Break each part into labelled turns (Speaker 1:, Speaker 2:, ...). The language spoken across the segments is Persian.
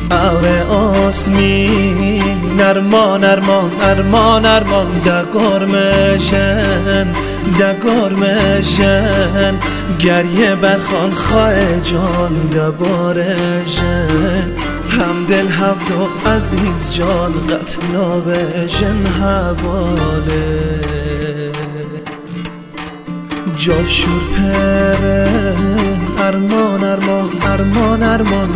Speaker 1: ابر آسمین ارمان ارمان ارمان ارمان دگرمشن گریه برخان خواه جان دبارشن همدل هفت و عزیز جان قتلا بشن حواله جافشور پره ارمان ارمان ارمان ارمان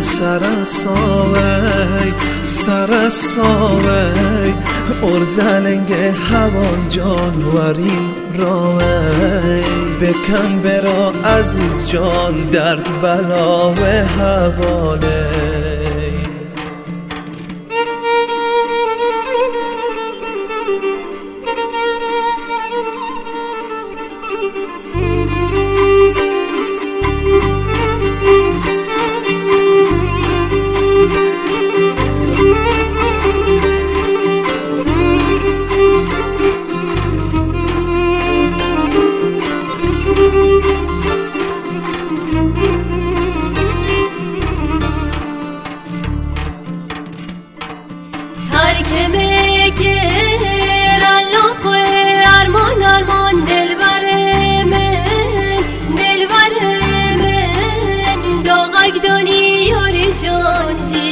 Speaker 1: سرساوی ارزلنگ هوان جان ورین راوی بکن برا عزیز جان درد بلا و حواله
Speaker 2: ترک مگر الله خواه ارمان ارمان دلبر من داغک دانی یاری جان